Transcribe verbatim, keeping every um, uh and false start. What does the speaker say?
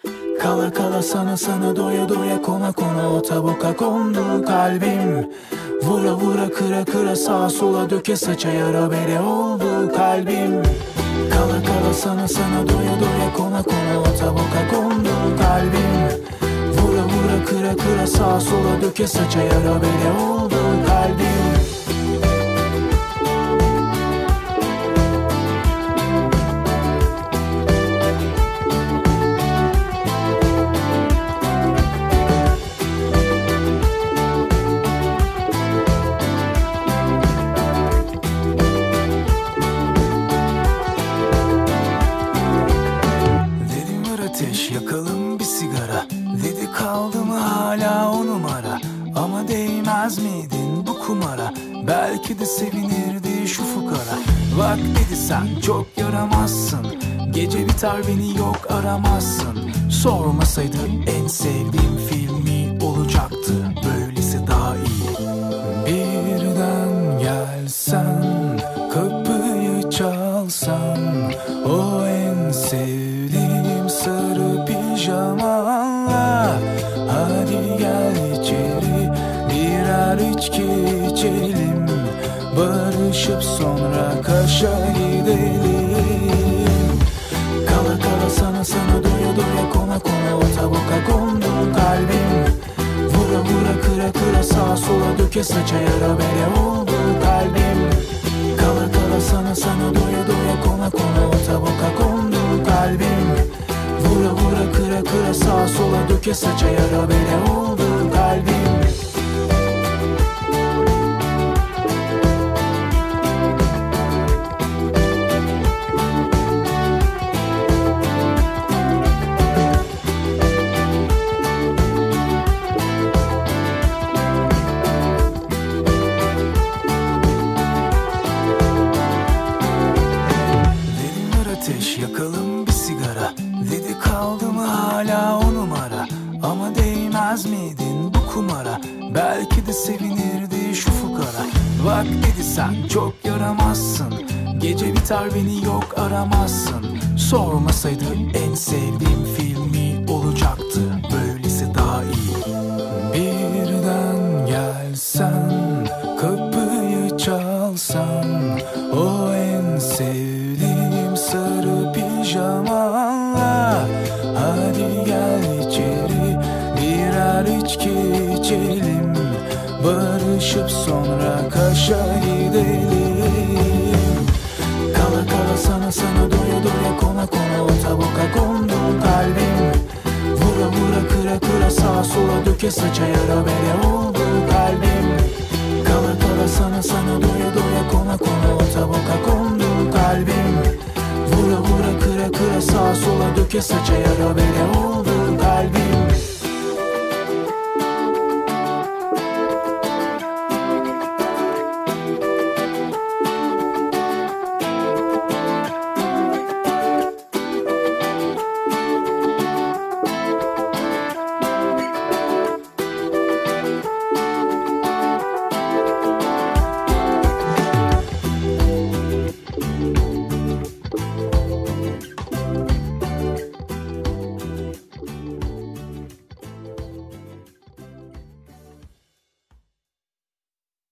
Kala kala sana sana doya doya kona kona o taboka kondu kalbim. Vura vura kıra kıra sağa sola döke saça yara bere oldu kalbim. Kala kala sana sana doya doya kona kona o taboka kondu kalbim. Vura vura kıra kıra sağa sola döke saça yara bere oldu kalbim. Ateş yakalım bir sigara dedi, kaldı mı hala o numara? Ama değmez miydin bu kumara? Belki de sevinirdi şu fukara. Bak dedi sen çok yaramazsın, gece biter beni yok aramazsın. Sormasaydı en sevdiğim filmi olacaktı, böylesi daha iyi. Birden gelsen kapıyı çalsan, o en sevdiğim sarı pijamanla. Hadi gel içeri birer içki içelim, barışıp sonra Kaş'a gidelim. Kala kala sana sana doya doya kona kona o taboka kondu kalbim. Vura vura kıra kıra sağa sola döke saça yara bere oldu kalbim. Kala kala sana sana doya doya kona kona o taboka kondu kalbim. Vura vura kıra kıra sağa sola döke saça yara bere oldu kalbim. Ateş yakalım bir sigara dedi, kaldı mı hala o numara? Ama değmez miydin bu kumara? Belki de sevinirdi şu fukara. Bak dedi sen çok yaramazsın, gece biter beni yok aramazsın. Sormasaydı en sevdiğim filmi olacaktı, böylesi daha iyi. Birden gelsen kapıyı çalsan, o en sevdiğim sarı pijamanla. Hadi gel içeri birer içki içelim, barışıp sonra Kaş'a gidelim. Kala kala sana sana doya doya kona kona o taboka kondu kalbim. Vura vura kıra kıra sağa sola döke saça yara bere oldu kalbim. Kala kala sana sana doya doya kona kona o taboka kondu kalbim. Vura vura kıra kıra sağa sola döke saça yara bere oldu kalbim.